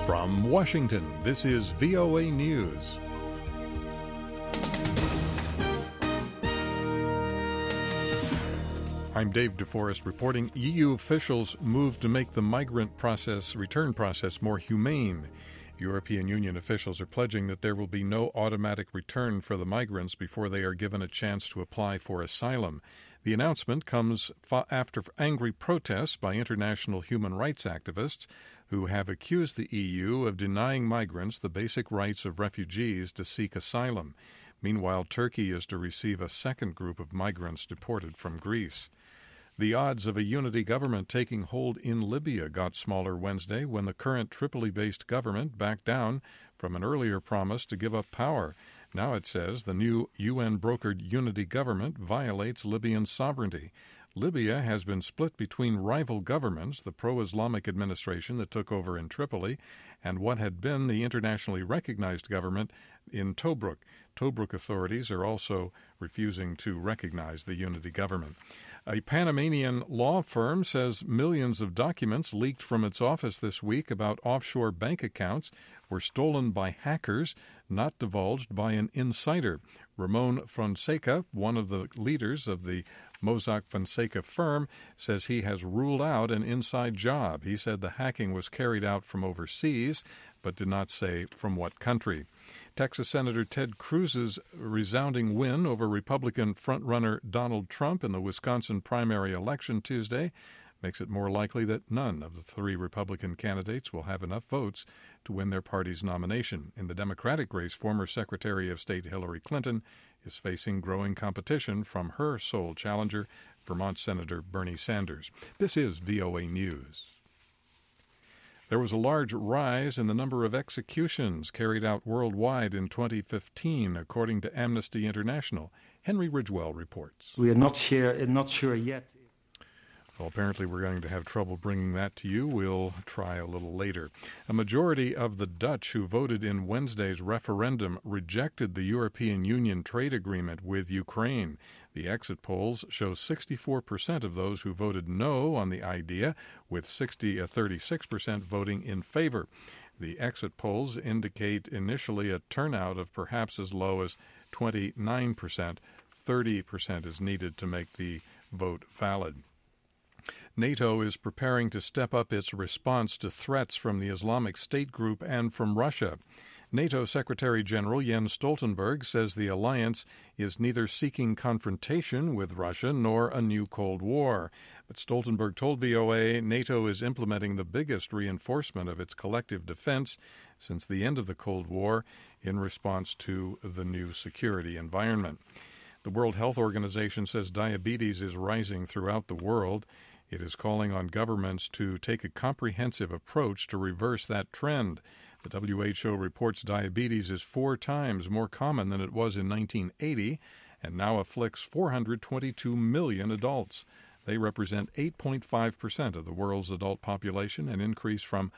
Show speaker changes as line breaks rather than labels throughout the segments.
From Washington, this is VOA News. I'm Dave DeForest reporting EU officials move to make the return process more humane. European Union officials are pledging that there will be no automatic return for the migrants before they are given a chance to apply for asylum. The announcement comes after angry protests by international human rights activists who have accused the EU of denying migrants the basic rights of refugees to seek asylum. Meanwhile, Turkey is to receive a second group of migrants deported from Greece. The odds of a unity government taking hold in Libya got smaller Wednesday when the current Tripoli-based government backed down from an earlier promise to give up power. Now it says the new UN-brokered unity government violates Libyan sovereignty. Libya has been split between rival governments, the pro-Islamic administration that took over in Tripoli, and what had been the internationally recognized government in Tobruk. Tobruk authorities are also refusing to recognize the unity government. A Panamanian law firm says millions of documents leaked from its office this week about offshore bank accounts were stolen by hackers, not divulged by an insider. Ramon Fonseca, one of the leaders of the Mossack Fonseca firm, says he has ruled out an inside job. He said the hacking was carried out from overseas, but did not say from what country. Texas Senator Ted Cruz's resounding win over Republican frontrunner Donald Trump in the Wisconsin primary election Tuesday makes it more likely that none of the three Republican candidates will have enough votes to win their party's nomination. In the Democratic race, former Secretary of State Hillary Clinton is facing growing competition from her sole challenger, Vermont Senator Bernie Sanders. This is VOA News. There was a large rise in the number of executions carried out worldwide in 2015, according to Amnesty International. Henry Ridgewell reports.
We are not sure yet.
Well, apparently we're going to have trouble bringing that to you. We'll try a little later. A majority of the Dutch who voted in Wednesday's referendum rejected the European Union trade agreement with Ukraine. The exit polls show 64% of those who voted no on the idea, with 36% voting in favor. The exit polls indicate initially a turnout of perhaps as low as 29%. 30% is needed to make the vote valid. NATO is preparing to step up its response to threats from the Islamic State group and from Russia. NATO Secretary General Jens Stoltenberg says the alliance is neither seeking confrontation with Russia nor a new Cold War. But Stoltenberg told VOA NATO is implementing the biggest reinforcement of its collective defense since the end of the Cold War in response to the new security environment. The World Health Organization says diabetes is rising throughout the world. It is calling on governments to take a comprehensive approach to reverse that trend. The WHO reports diabetes is 4 times more common than it was in 1980 and now afflicts 422 million adults. They represent 8.5% of the world's adult population, an increase from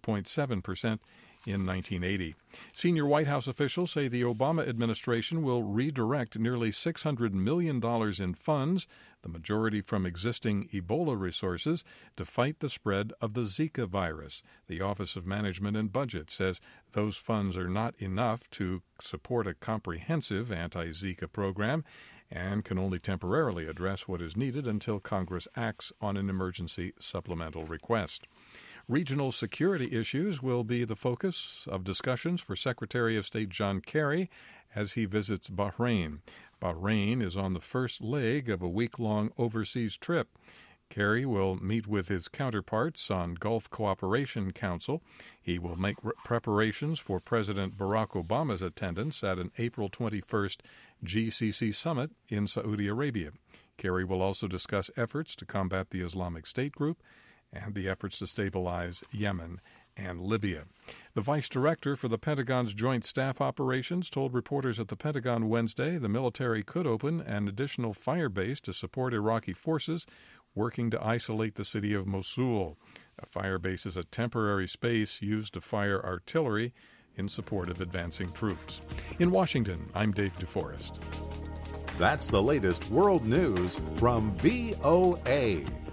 4.7% in 1980. Senior White House officials say the Obama administration will redirect nearly $600 million in funds, the majority from existing Ebola resources, to fight the spread of the Zika virus. The Office of Management and Budget says those funds are not enough to support a comprehensive anti-Zika program and can only temporarily address what is needed until Congress acts on an emergency supplemental request. Regional security issues will be the focus of discussions for Secretary of State John Kerry as he visits Bahrain. Bahrain is on the first leg of a week-long overseas trip. Kerry will meet with his counterparts on Gulf Cooperation Council. He will make preparations for President Barack Obama's attendance at an April 21st GCC summit in Saudi Arabia. Kerry will also discuss efforts to combat the Islamic State group and the efforts to stabilize Yemen and Libya. The vice director for the Pentagon's Joint Staff Operations told reporters at the Pentagon Wednesday the military could open an additional fire base to support Iraqi forces working to isolate the city of Mosul. A fire base is a temporary space used to fire artillery in support of advancing troops. In Washington, I'm Dave DeForest.
That's the latest world news from VOA.